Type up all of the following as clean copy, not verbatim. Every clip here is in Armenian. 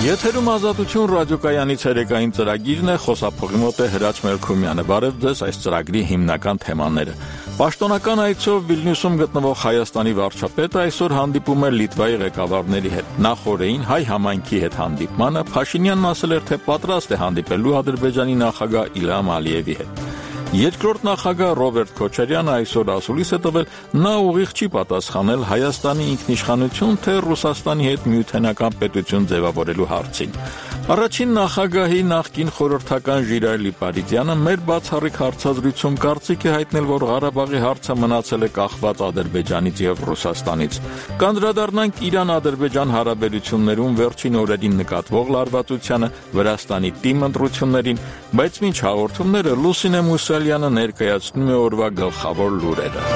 Եթերում ազատություն ռադիոկայանից երեկային ծրագիրն է, խոսափողի մոտ է Հրաչ Մելքումյանը։ Բարև ձեզ, այս ծրագրի հիմնական թեմաները։ Պաշտոնական այցով Վիլնյուսում գտնվող Հայաստանի վարչապետը այսօր հանդիպում է Լիտվայի ղեկավարների հետ։ Նախօրեին հայ համայնքի հետ հանդիպմանը Փաշինյանն ասել էր, թե պատրաստ է հանդիպելու Ադրբեջանի նախագահ Իլհամ Ալիևի հետ։ Երկրորդ նախագահ Ռոբերտ Քոչարյանը այսօր ասուլիս է տվել, նա ուղիղ չի պատասխանել Հայաստանի ինքնիշխանություն թե Ռուսաստանի հետ միութենական պետություն ձևավորելու հարցին։ Առաջին նախագահի նախկին խորհրդական Ժիրայր Լիպարիդյանը մեր բացառիկ հարցազրույցում կարծիք է հայտնել, որ Ղարաբաղի հարցը մնացել է կախված Ադրբեջանից եւ Ռուսաստանից։ Կանդրադառնանք Իրան-Ադրբեջան հարաբերություններում վերջին օրերին նկատվող լարվածությանը, Վրաստանի թիմ ընտրություններին, բայց մինչ հաղորդումները Լուսինե Մուսալյանը ներկայացնում է օրվա գլխավոր լուրերը։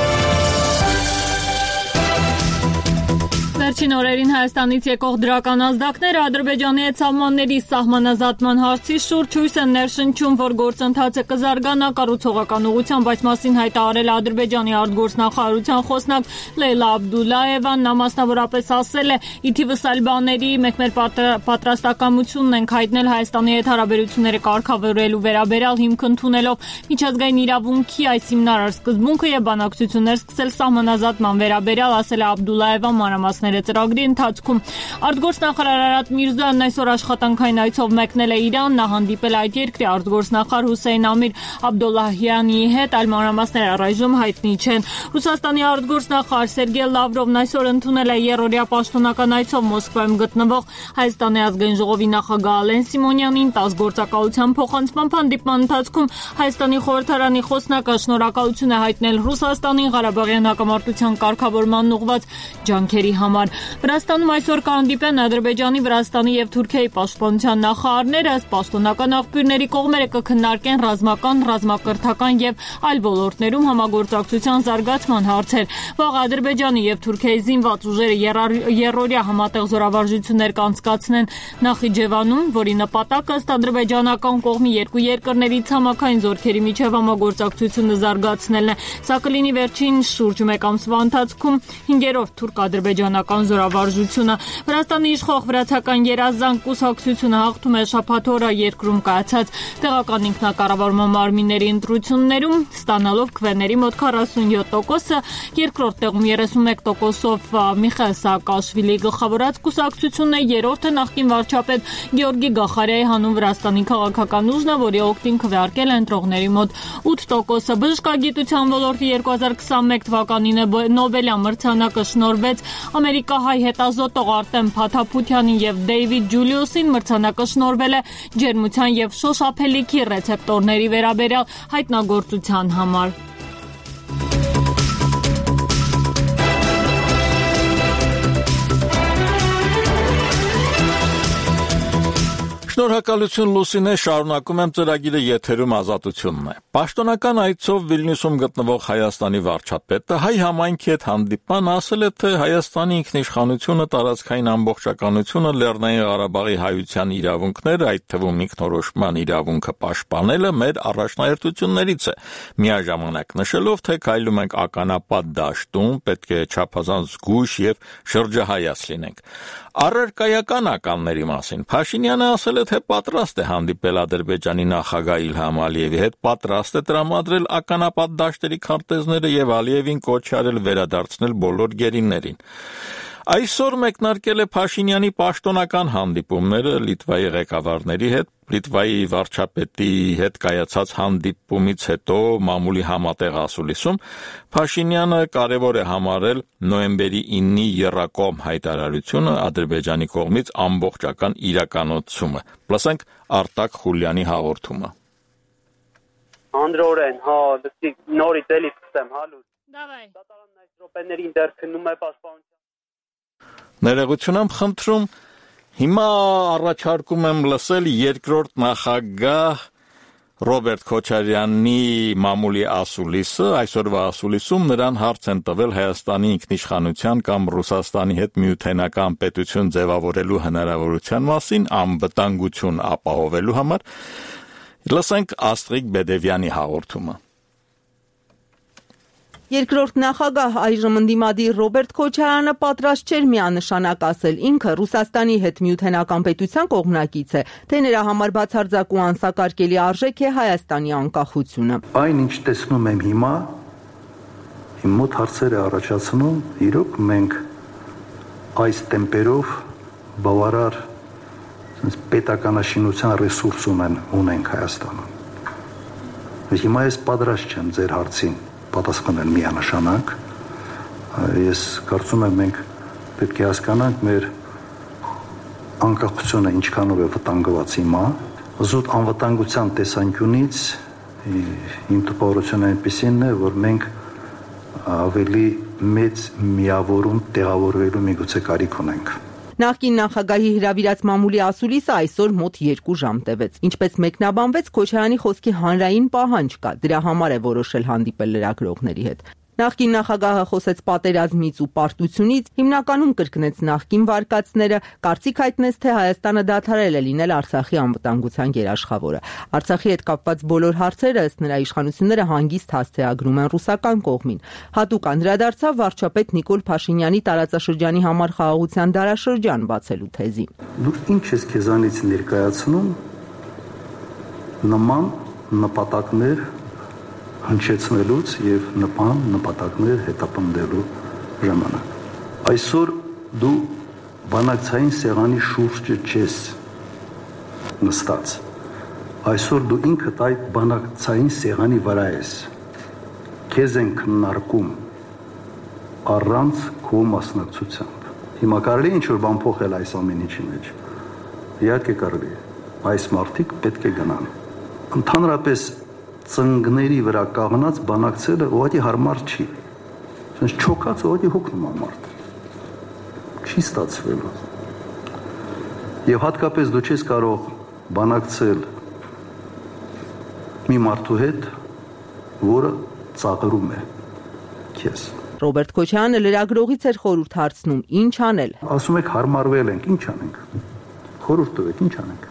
Վերջին օրերին Հայաստանից եկող դրական ազդակները Ադրբեջանի հետ սահմանների սահմանազատման հարցի շուրջ հույս են ներշնչում, որ գործընթացը կզարգանա կառուցողական ուղղությամբ, այս մասին հայտարարել Ադրբեջանի արտգործնախարարության խոսնակ Լեյլա Աբդուլլաևան, նա մասնավորապես ասել է. «Ի թիվս այլ բաների, մենք մեր պատրաստակամությունն ենք հայտնել Հայաստանի հետ հարաբերությունները կարգավորելու վերաբերյալ հիմք ընդունելով միջազգային իրավունքի այս հիմնարար սկզբունքը եւ բանակցություններ սկսել սահմանազատման վերաբերյալ», ասել է Աբդուլլաևան մանրամասները ծրագրի ընթացքում։ Արտգործնախարար Արադ Միրզոյանն այսօր աշխատանքային այցով մեկնել է Իրան, նա հանդիպել այդ երկրի արտգործնախարար Հուսեյն Ամիր Աբդոլլահյանի հետ, այլ մանրամասները առայժմ հայտնի չեն։ Ռուսաստանի արտգործնախարար Սերգեյ Լավրովն այսօր ընդունել է երրորդյա պաշտոնական այցով Մոսկվայում գտնվող Հայաստանի ազգային ժողովի նախագահ Ալեն Սիմոնյանին, 10 գործակալության փոխանցման հանդիպման ընթացքում Հայաստանի խորհրդարանի խոսնակը շնորհակալություն է հայտնել Ռուսաստանին Ղարաբաղյան հակամարտության կարգավորման ուղղված ջանքերի համար։ Վրաստանում այսօր կհանդիպեն Ադրբեջանի, Վրաստանի եւ Թուրքիայի պաշտպանության նախարարները, ըստ պաշտոնական աղբյուրների կողմերը կքննարկեն ռազմական, ռազմակրթական եւ այլ ոլորտներում համագործակցության զարգացման հարցեր։ Վաղ Ադրբեջանի եւ Թուրքիայի զինված ուժերը երրորդյա համատեղ զորավարժություններ կանցկացնեն Նախիջևանում, որի նպատակը ըստ ադրբեջանական կողմի երկու երկրների ցամաքային զորքերի միջև համագործակցությունը զարգացնելն է։ Սա կլինի վերջին շուրջ մեկ ամսվա ընթացքում 5-րդ թուրք-ադրբեջանական զորավարժությունը։ Վրաստանի իշխող վրացական երազանք կուսակցությունը հաղթում է շաբաթ օրը երկրում կայացած տեղական ինքնակառավարման մարմինների ընտրություններում, ստանալով քվեների մոտ 47%, երկրորդ տեղում 31%-ով Միխայել Սաակաշվիլիի գլխավորած կուսակցությունն է, երրորդը նախկին վարչապետ Գեորգի Գախարյայի հանուն Վրաստանի քաղաքական ուժն է, որի օգտին քվեարկել է ընտրողների մոտ 8%։ Բժշկագիտության ոլորտի 2021 թվականին Նոբելյան մրցանակը շնորհվեց ամերիկահայ հետազոտող Արտեմ Փաթափությանին եւ Դեյվիդ Ջուլիուսին, մրցանակը շնորհվել է ջերմության եւ շոշափելիքի ռեցեպտորների վերաբերյալ հայտնագործության համար։ Շնորհակալություն Լուսինե, շարունակում եմ ծրագիրը, եթերում ազատությունն է։ Պաշտոնական այցով Վիլնյուսում գտնվող Հայաստանի վարչապետը հայ համայնքի հետ հանդիպման ասել է, թե Հայաստանի ինքնիշխանությունը, տարածքային ամբողջականությունը, Լեռնային Ղարաբաղի հայության իրավունքները, այդ թվում ինքնորոշման իրավունքը պաշտպանելը մեր առաջնահերթություններից է, միաժամանակ նշելով, թե քայլում ենք ականապատ դաշտում, պետք է չափազանց զգույշ եւ շրջահայաց լինենք։ Առարկայական ականների մասին Փաշինյանը ասել է, թե պատրաստ է հանդիպել Ադրբեջանի նախագահ Իլհամ Ալիևի հետ, պատրաստ է տրամադրել ականապատ դաշտերի քարտեզները եւ Ալիևին կոչ արել վերադարձնել բոլոր գերիներին։ Այսօր մեկնարկել է Փաշինյանի պաշտոնական հանդիպումները Լիտվայի ղեկավարների հետ, Լիտվայի վարչապետի հետ կայացած հանդիպումից հետո մամուլի համատեղ ասուլիսում Փաշինյանը կարևոր է համարել նոյեմբերի 9-ի եռակողմ հայտարարությունը Ադրբեջանի կողմից ամբողջական իրականացումը։ Լսենք Արտակ Խուլյանի հաղորդումը։ Անդրորեն, լսի նորից էլի սկսեմ, լուր։ Դավայ։ Դատարանն այս րոպեներին դեռ քննում է պաշտպանության։ Ներողություն եմ խնդրում, հիմա առաջարկում եմ լսել երկրորդ նախագահ Ռոբերտ Քոչարյանի մամուլի ասուլիսը, այսօրվա ասուլիսում նրան հարց են տվել Հայաստանի ինքնիշխանության կամ Ռուսաստանի հետ միութենական պետություն ձևավորելու հնարավորության մասին անվտանգություն ապահովելու համար։ Լսենք Աստրիկ Բեդևյանի հաղորդումը։ Երկրորդ նախագահ այժմ ընդդիմադիր Ռոբերտ Քոչարյանը պատրաստ չէր միանշանակ ասել ինքը Ռուսաստանի հետ միութենական պետության կողմնակից է, թե նրա համար բացարձակ ու անսակարկելի արժեք է Հայաստանի անկախությունը։ Այն ինչ տեսնում եմ հիմա, իմ մոտ հարցեր է առաջացնում, իրոք մենք այս տեմպերով բավարար պետականաշինության ռեսուրս ունենք Հայաստանում։ Հիմա ես պատրաստ չեմ ձեր հարցին պատասխանել միանշանակ, ես կարծում եմ մենք պետք է հասկանանք մեր անկախությունը ինչքանով է վտանգված հիմա, զուտ անվտանգության տեսանկյունից իմ տպավորությունը այնպիսին է, որ մենք ավելի մեծ միավորում տեղավորվելու միգուցե կարիք ունենք։ Նախկին նախագահի հրավիրած մամուլի ասուլիսը այսօր մոտ 2 ժամ տևեց։ Ինչպես մեկնաբանվեց, Քոչարյանի խոսքի հանրային պահանջ կա, դրա համար է որոշել հանդիպել լրագրողների հետ։ Նախկին նախագահը խոսեց պատերազմից ու պարտությունից, հիմնականում կրկնեց նախկին վարկածները, կարծիք հայտնեց, թե Հայաստանը դադարել է լինել Արցախի անվտանգության երաշխավորը։ Արցախի հետ կապված բոլոր հարցերը ըստ նրա իշխանությունները հանգիստ հասցեագրում են ռուսական կողմին։ Հատուկ անդրադարձավ վարչապետ Նիկոլ Փաշինյանի տարածաշրջանի համար խաղաղության դարաշրջան բացելու թեզին։ Դու ինչ ես քեզանից ներկայացնում նման նպատակներ հնչեցնելուց եւ նպատակներ հետապնդելու ժամանակ։ Այսօր դու բանակցային սեղանի շուրջը չես նստած։ Այսօր դու ինքդ այդ բանակցային սեղանի վրա ես։ Քեզ են քննարկում առանց քո մասնակցությամբ։ Հիմա կարելի է ինչ-որ բան փոխել այս ամեն ինչի մեջ։ Իհարկե կարելի է։ Այս մարդիկ պետք է գնան։ Ընդհանրապես ծնգների վրա կաղնած բանակցելը ուղղակի հարմար չի։ Այսինքն չոքած ուղղակի հոգնում է մարդը։ Չի ստացվելու։ Եվ հատկապես դու չես կարող բանակցել մի մարդու հետ, որը ծաղրում է քեզ։ Ռոբերտ Քոչարյանը լրագրողից էր խորհուրդ հարցնում, ինչ անել։ Ասում եք հարմարվել ենք, ինչ անենք։ Խորհուրդ տվեք, ինչ անենք։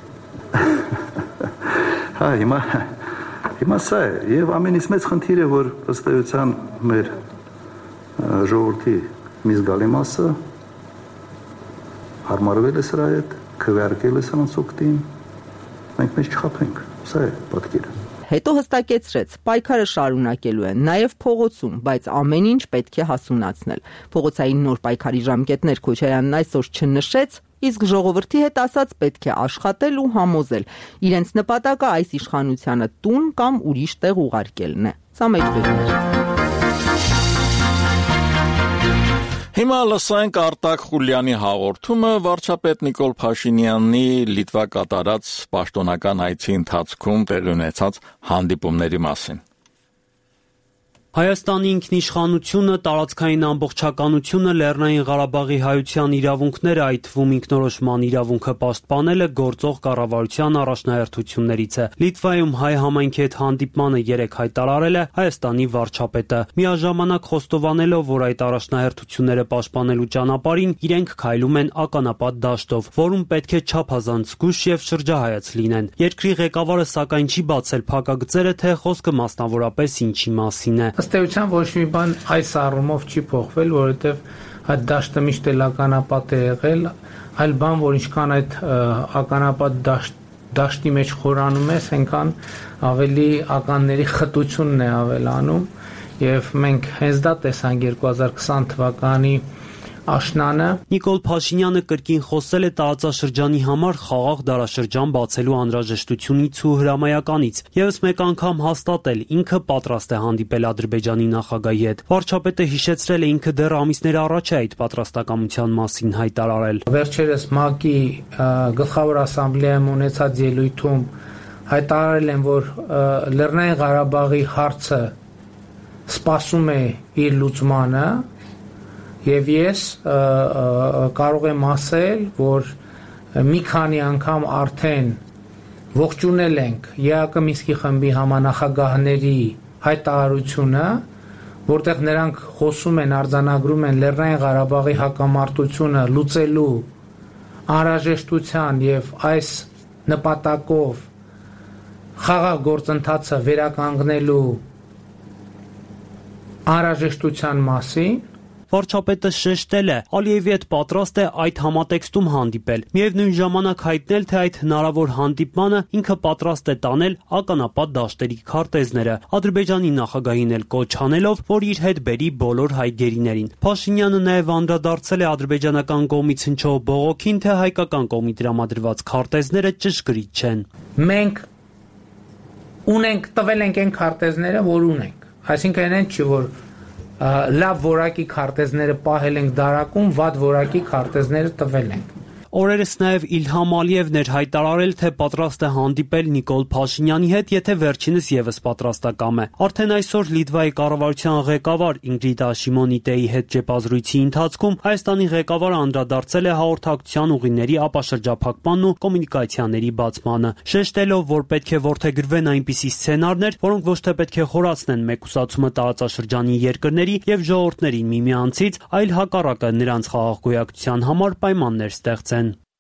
Հա, Հիմա սա է, եւ ամենից մեծ խնդիրը, որ ըստ էության մեր ժողովրդի մի զգալի մասը հարմարվել է սրա հետ, քվեարկել է սրանց օգտին, մենք մեզ չխաբենք, սա է պատկերը։ Հետո հստակեցրեց, պայքարը շարունակելու են, նաև փողոցում, բայց ամեն ինչ պետք է հասունացնել։ Փողոցային նոր պայքարի ժամկետներ Քոչարյանն այսօր չնշեց, իսկ ժողովրդի հետ ասած պետք է աշխատել ու համոզել։ Իրենց նպատակը այս իշխանությանը տուն կամ ուրիշ տեղ ուղարկելն է։ Սա մեջբերում է։ Հիմա լսենք Արտակ Խուլյանի հաղորդումը վարչապետ Նիկոլ Փաշինյանի Լիտվա կատարած պաշտոնական այցի ընթացքում տեղի ունեցած հանդիպումների մասին։ Հայաստանի ինքնիշխանությունը, տարածքային ամբողջականությունը, Լեռնային Ղարաբաղի հայության իրավունքները, այդ թվում ինքնորոշման իրավունքը պաշտպանելը գործող կառավարության առաջնահերթություններից է։ Լիտվայում հայ համայնքի հետ հանդիպմանը 3 հայտարարել է Հայաստանի վարչապետը, միաժամանակ խոստովանելով, որ այդ առաջնահերթությունները պաշտպանելու ճանապարհին իրենք քայլում են ականապատ դաշտով, որում պետք է չափազանց զգույշ եւ շրջահայաց լինեն։ Երկրի ղեկավարը սակայն չի բացել փակագծերը, թե խոսքը մասնավորապես ինչի մասին է։ Ըստ էության ոչ մի բան այս առումով չի փոխվել, որովհետև այդ դաշտը միշտ էլ ականապատ է եղել, այլ բան, որ ինչքան այդ ականապատ դաշտի մեջ խորանում ես, այնքան ավելի ականների խտությունն է ավելանում, եւ մենք հենց դա տեսանք 2020 թվականի աշնանը։ Նիկոլ Փաշինյանը կրկին խոսել է տարածաշրջանի համար խաղաղ դարաշրջան բացելու անհրաժեշտությունից ու հրամայականից, եւս մեկ անգամ հաստատել ինքը պատրաստ է հանդիպել Ադրբեջանի նախագահի հետ։ Վարչապետը հիշեցրել է ինքը դեռ ամիսներ առաջ է այդ պատրաստակամության մասին հայտարարել։ Վերջերս ՄԱԿ-ի գլխավոր ասամբլեայում ունեցած ելույթում հայտարարել են, որ Լեռնային Ղարաբաղի հարցը սպասում է իր լուծմանը, եւ ես կարող եմ ասել, որ մի քանի անգամ արդեն ողջունել ենք ԵԱԿ Մինսկի խմբի համանախագահների հայտարարությունը, որտեղ նրանք խոսում են, արձանագրում են Լեռնային Ղարաբաղի հակամարտությունը լուծելու անհրաժեշտության եւ այս նպատակով խաղաղ գործընթացը վերականգնելու անհրաժեշտության մասին Վարչապետը շեշտել է, Ալիևի հետ պատրաստ է այդ համատեքստում հանդիպել, միևնույն ժամանակ հայտնել, թե այդ հնարավոր հանդիպմանը ինքը պատրաստ է տանել ականապատ դաշտերի քարտեզները, Ադրբեջանի նախագահին էլ կոչ անելով, որ իր հետ բերի բոլոր հայ գերիներին։ Փաշինյանը նաև անդրադարձել է ադրբեջանական կողմից հնչող բողոքին, թե հայկական կողմի տրամադրված քարտեզները ճշգրիտ չեն։ Մենք ունենք, տվել ենք այն քարտեզները, որ ունենք, այսինքն այն չի, որ լավ որակի քարտեզները պահել ենք դարակում, վատ որակի քարտեզները տվել ենք։ Օրերս նաև Իլհամ Ալիևն էր հայտարարել, թե պատրաստ է հանդիպել Նիկոլ Փաշինյանի հետ, եթե վերջինս ևս պատրաստակամ է։ Արդեն այսօր Լիտվայի կառավարության ղեկավար Ինգրիդա Շիմոնիտեի հետ ճեպազրույցի ընթացքում Հայաստանի ղեկավարը անդրադարձել է հաղորդակցության ուղիների ապաշրջափակմանն ու կոմունիկացիաների բացմանը, շեշտելով, որ պետք է որդեգրվեն այնպիսի սցենարներ, որոնք ոչ թե պետք է խորացնեն մեկուսացումը տարածաշրջանի երկրների եւ ժողովուրդներին միմյանցից, այլ հակառակը նրանց խաղաղ գոյակցության համար պայմաններ ստեղծեն։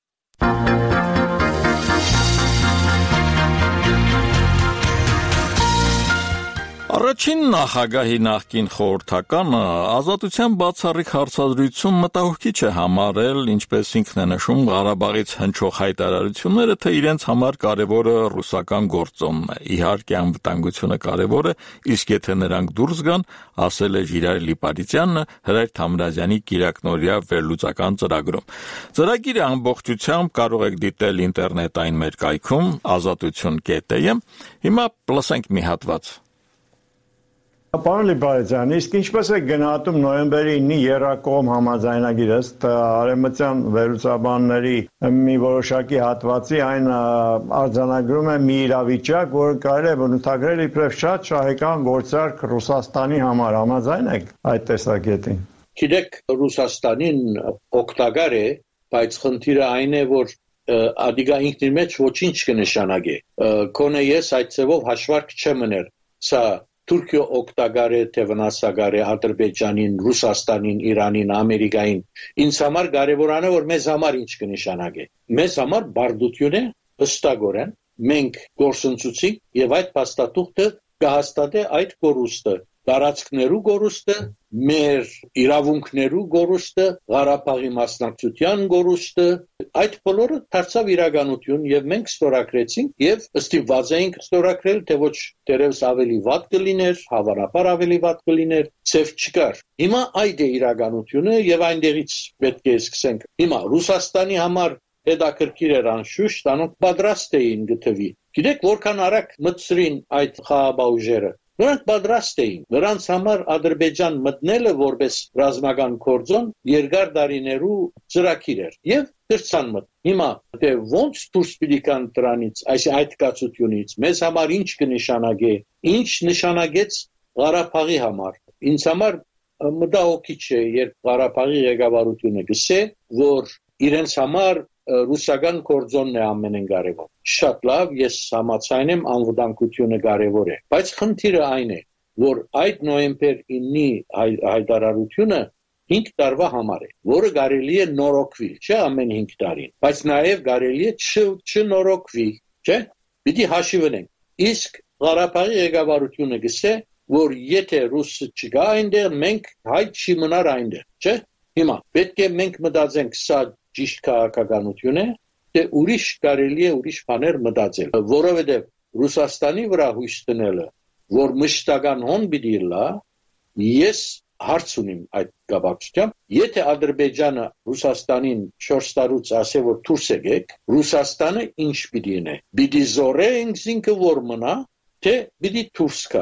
Առաջին նախագահի նախկին խորհրդականը ազատության բացառիկ հարցադրություն մտահոգիչ է համարել, ինչպես ինքն է նշում, Ղարաբաղից հնչող հայտարարությունները, թե իրենց համար կարևորը ռուսական գործոնն է։ Իհարկե անվտանգությունը կարևոր է, իսկ եթե նրանք դուրս գան, ասել է Ժիրայր Լիպարիցյանը Հրայր Թամրազյանի կիրակնօրյա վերլուծական ծրագրում։ Ծրագիրը ամբողջությամբ կարող եք դիտել ինտերնետային մեր կայքում azatutun.am։ Հիմա լսենք մի հատված։ Պարոն Լիպարիցյան, իսկ ինչպես է գնահատում նոյեմբերի 9-ի եռակողմ համաձայնագիրը, արևմտյան վերլուծաբանների մի որոշակի հատվածի այն արձանագրում է մի իրավիճակ, որը կարելի է բնութագրել իբրև շատ շահեկան գործարք Ռուսաստանի համար, համաձայն եք այդ տեսակետին։ Գիտեք, Ռուսաստանին օգտակար է, բայց խնդիրը այն է, որ ադիգա ինքնին մեջ ոչինչ կնշանակի։ Կոնե ես այդ ձևով հաշվարկ չեմ ուներ։ Սա Թուրքիա օգտակար է, թե վնասակար է Ադրբեջանին, Ռուսաստանին, Իրանին, Ամերիկային։ Ինձ համար կարևորն է, որ մեզ համար ինչ կնշանակի։ Մեզ համար բարդություն է, հստակորեն մենք գործընծուցիկ եւ այդ փաստաթուղթը կհաստատի այդ կորուստը, տարածքներու կորուստը, մեր իրավունքներու կորուստը, Ղարաբաղի մասնակցության կորուստը, այդ բոլորը դարձավ իրականություն եւ մենք ստորագրեցինք եւ ստիպված էինք ստորագրել, թե ոչ դերևս ավելի վատ կլիներ, հավանաբար ավելի վատ կլիներ, ծև չկար։ Հիմա այդ է իրականությունը եւ այնտեղից պետք է սկսենք։ Հիմա Ռուսաստանի համար հետաքրքիր էր անշուշտ, անոնք պատրաստ էին գտվի։ Գիտեք, որքան արագ մտցրին այդ խաղաբաուժերը։ Նրանք պատրաստ էին։ Նրանց համար Ադրբեջան մտնելը որպես ռազմական գործոն երկար տարիներու ծրագիր էր եւ դրցան մտ։ Հիմա դե ոնց դուրս պիտի կան դրանից, այդ կացությունից, մեզ համար ինչ կնշանակի, ինչ նշանակեց Ղարաբաղի համար։ Ինձ համար մտահոգիչ է, երբ Ղարաբաղի ղեկավարությունը գսե, որ իրենց համար ռուսական գործոնն է ամենեն կարևոր։ Շատ լավ, ես համաձայն եմ, անվտանգությունը կարևոր է, բայց խնդիրը այն է, որ այդ նոյեմբեր 9-ի հայտարարությունը 5 տարվա համար է, որը կարելի է նորոգվել, չէ, ամեն 5 տարին, բայց նաև կարելի է չնորոգվի, չէ։ Պիտի հաշիվենք։ Իսկ Ղարաբաղի ղեկավարությունը գսե, որ եթե ռուսը չգա այնտեղ, մենք հայ չի մնար այնտեղ, չէ։ Հիմա պետք է մենք մտածենք սա ճիշտ քաղաքականություն է, թե ուրիշ կարելի է ուրիշ բաներ մտածել, որովհետև Ռուսաստանի վրա հույս տնելը, որ մշտական հոն պիտի լա, ես հարց ունիմ այդ կապակցությամբ, եթե Ադրբեջանը Ռուսաստանին 4 տարուց ասե, որ դուրս եկեք, Ռուսաստանը ինչ պիտի ինե, պիտի զորե ինքը որ մնա, թե պիտի դուրս գա։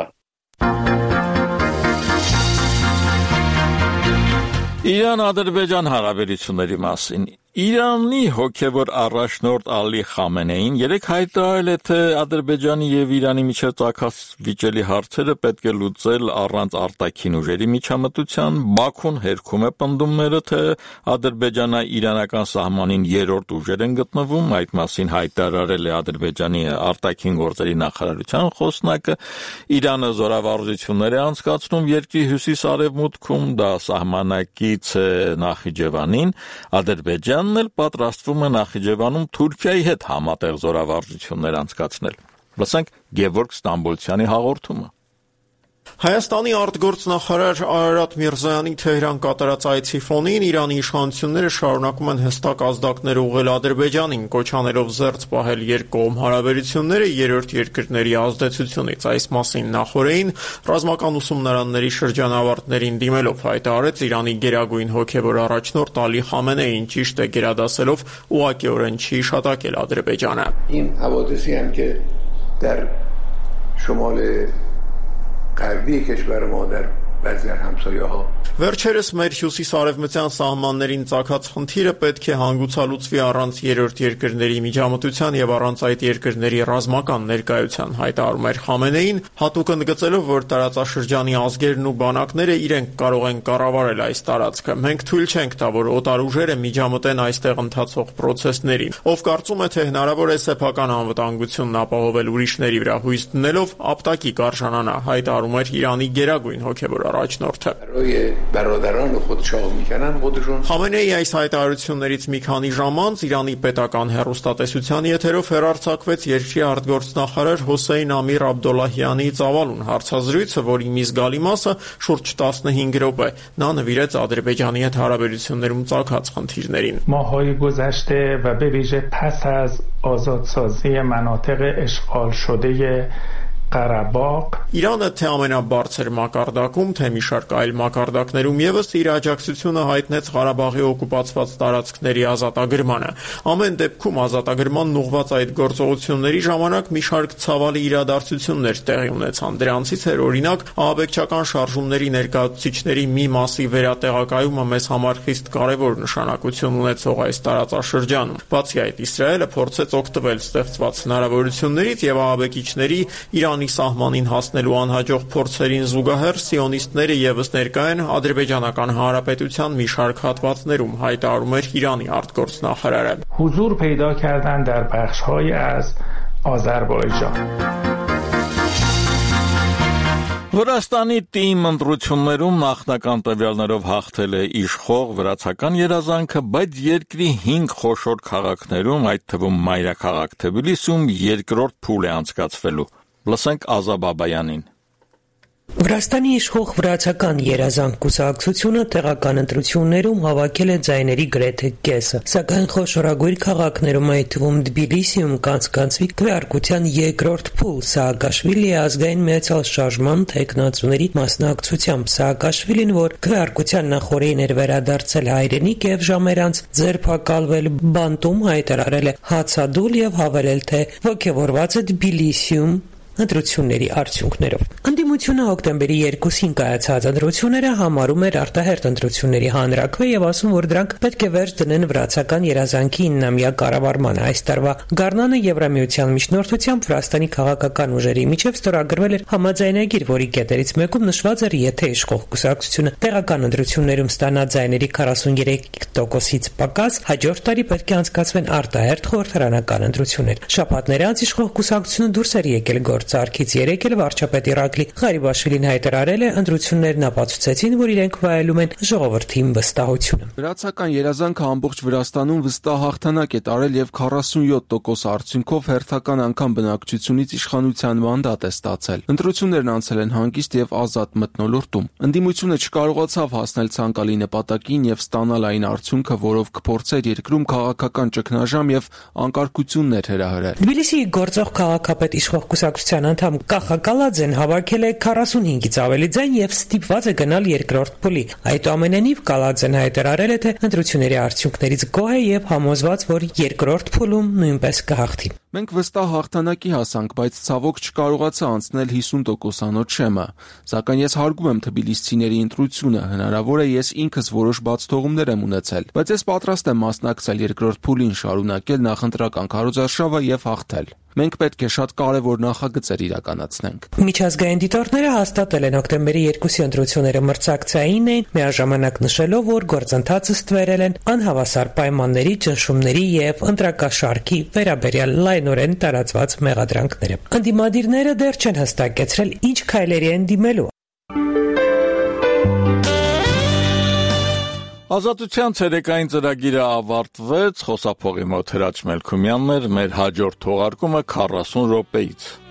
Իրան-Ադրբեջան հարաբերությունների մասին Իրանի հոգևոր առաջնորդ Ալի Խամենեին երեք հայտարարել է, թե Ադրբեջանի եւ Իրանի միջև ծագած վիճելի հարցերը պետք է լուծել առանց արտաքին ուժերի միջամտության։ Բաքուն հերքում է պնդումները, թե Ադրբեջանա-իրանական սահմանին երրորդ ուժեր են գտնվում։ Այդ մասին հայտարարել է Ադրբեջանի արտաքին գործերի նախարարության խոսնակը։ Իրանը զորավարժություններ է անցկացնում երկրի հյուսիս-արևմուտքում, դա սահմանակից է Նախիջևանին։ Ադրբեջանն էլ պատրաստվում է Նախիջևանում Թուրքիայի հետ համատեղ զորավարժություններ անցկացնել։ Լսենք Գևորգ Ստամբոլցյանի հաղորդումը։ Հայաստանի արտգործնախարար Արարատ Միրզոյանի Թեհրան կատարած այցի ֆոնին Իրանի իշխանությունները շարունակում են հստակ ազդակներ ուղղել Ադրբեջանին, կոչ անելով զերծ պահել երկկողմ հարաբերությունները երրորդ երկրների ազդեցությունից։ Այս մասին նախօրեին ռազմական ուսումնարանների շրջանավարտներին դիմելով հայտարարեց Իրանի գերագույն հոգևոր առաջնորդ Ալի Խամենեին, ճիշտ է գերադասելով ուղղակիորեն չի հիշատակել Ադրբեջանը։ این حوادثی هم که در شمال غربی کشور ما در بعضی از همسایه‌ها Վերջերս մեր հյուսիս-արևմտյան սահմաններին ծագած խնդիրը պետք է հանգուցալուծվի առանց երրորդ երկրների միջամտության եւ առանց այդ երկրների ռազմական ներկայության, հայտարարում էր Խամենեին, հատուկ ընդգծելով, որ տարածաշրջանի ազգերն ու բանակները իրենք կարող են կառավարել այս տարածքը։ Մենք թույլ չենք տա, որ օտար ուժերը միջամտեն այստեղ ընթացող process-ներին։ Ով կարծում է, թե հնարավոր է սեփական անվտանգությունն ապահովել ուրիշների վրա հույս դնելով, ապտակի կարժանանա, հայտարարում էր Իրանի գերագույն հոգևոր առաջնորդը։ برادران خود شاه میکنن خودشون Խամենեի այս հայտարարություններից մի քանի ժամ անց Իրանի պետական հեռուստատեսության եթերով հեռարձակվեց երկրի արտգործնախարար Հոսեյն Ամիր Աբդոլլահյանի ծավալուն հարցազրույցը, որի մի զգալի մասը շուրջ 15 րոպե նա նվիրեց Ադրբեջանի հետ հարաբերություններում ծագած խնդիրներին։ ماه‌های گذشته و به ویژه پس از آزادسازی مناطق اشغال شده Ղարաբաղ Իրանը թե ամենաբարձր մակարդակում, թե մի շարք այլ մակարդակներում եւս իր աջակցությունը հայտնեց Ղարաբաղի օկուպացված տարածքների ազատագրմանը։ Ամեն դեպքում ազատագրման ուղղված այդ գործողությունների ժամանակ մի շարք ցավալի իրադարձություններ տեղի ունեցան։ Դրանցից էր օրինակ ահաբեկչական շարժումների ներկայացուցիչների մի մասի վերատեղակայումը մեզ համար խիստ կարևոր նշանակություն ունեցող այս տարածաշրջանում։ Բացի այդ, Իսրայելը փորձեց օգտվել ստեղծված հնարավորություններից եւ ահաբեկիչների Իրանի սահմանին հասնելու անհաջող փորձերին զուգահեռ սիոնիստները եւս ներկա են Ադրբեջանական Հանրապետության մի շարք հատվածներում, հայտարարում էր Իրանի արտգործնախարարը։ حضور پیدا کردن در بخش‌هایی از آذربایجان Վրաստանի թիմ ընտրություններում նախնական տվյալներով հաղթել է իշխող վրացական երազանքը, բայց երկրի 5 խոշոր քաղաքներում, այդ թվում մայրաքաղաք Թբիլիսիում, երկրորդ փուլ է անցկացվելու։ Լսենք Ազա Բաբայանին։ Վրաստանի իշխող վրացական երազանք կուսակցությունը տեղական ընտրություններում հավաքել է ձայների գրեթե կեսը, սակայն խոշորագույն քաղաքներում, այդ թվում Թբիլիսիում, կանցկացվի քվեարկության երկրորդ փուլ Սաակաշվիլիի ազգային մեծալ շարժման թեկնածուների մասնակցությամբ։ Սաակաշվիլին, որ քվեարկության նախօրեին էր վերադարձել հայրենիք եւ ժամեր անց ձերբակալվել բանտում, հայտարարել է հացադուլ եւ հավելել, թե ողջավորված է Թբիլիսիում ընտրությունների արդյունքներով։ Ընդդիմությունը հոկտեմբերի 2-ին կայացած ընտրությունները համարում էր արտահերթ ընտրությունների հանրաքվե եւ ասում, որ դրանք պետք է վերջ դնեն վրացական երազանքի 9-ամյա կառավարմանը։ Այս տարվա գարնանը Եվրամիության միջնորդությամբ Վրաստանի քաղաքական ուժերի միջև ստորագրվել էր համաձայնագիր, որի կետերից մեկում նշված էր, եթե իշխող կուսակցությունը տեղական ընտրություններում ստանա ձայների 43%-ից պակաս, հաջորդ տարի պետք է անցկացվեն արտահերթ խորհրդարանական ընտրություններ։ Շաբաթներ անց իշխող կուսակցությունը դուրս էր եկել Արքից 3 էլ վարչապետ Իրակլի Ղարիբաշվիլին հայտարարել է, ընտրություններն ապացուցեցին, որ իրենք վայելում են ժողովրդի վստահությունը։ Վրացական երազանքը ամբողջ Վրաստանում վստահ հաղթանակ է տարել եւ 47% արդյունքով հերթական անգամ բնակչությունից իշխանության մանդատ է ստացել։ Ընտրություններն անցել են հանգիստ եւ ազատ մթնոլորտում։ Ընդդիմությունը չկարողացավ հասնել ցանկալի նպատակին եւ ստանալ այն արդյունքը, որով կփորձեր երկրում քաղաքական ճգնաժամ եւ անկարգություններ հրահրել։ Թբիլիսիի գործող քաղաքապետ իշխող կուսակցության անդամ Կախակալաձեն հավաքել է 45-ից ավելի ձայն եւ ստիպված է գնալ երկրորդ փուլի։ Այդուամենայնիվ Կալաձեն հայտարարել է, թե ընտրությունների արդյունքներից գոհ է եւ համոզված, որ երկրորդ փուլում նույնպես կհաղթի։ Մենք վստահ հաղթանակի հասանք, բայց ցավոք չկարողացա անցնել 50%-անոց շեմը։ Սակայն ես հարգում եմ թբիլիսցիների ընտրությունը, հնարավոր է ես ինքս որոշ բացթողումներ եմ ունեցել, բայց ես պատրաստ եմ մասնակցել երկրորդ փուլին, շարունակել նախընտրական քարոզարշավը եւ հաղթել։ Մենք պետք է շատ կարևոր նախագծեր իրականացնենք։ Միջազգային դիտորդները հաստատել են հոկտեմբերի 2-ի ընտրությունները մրցակցային էին, միաժամանակ նշելով, որ գործընթացը ստվերել են անհավասար պայմանների, ճնշումների եւ ընտրակաշարքի վերաբերյալ լայնորեն տարածված մեղադրանքները։ Ընդդիմադիրները դեռ չեն հստակեցրել, ինչ քայլերի են դիմելու։ Ազատության ցերեկային ծրագիրը ավարտվեց, խոսափողի մոտ Հրաչ Մելքումյանն էր, մեր հաջորդ թողարկումը 40 րոպեից։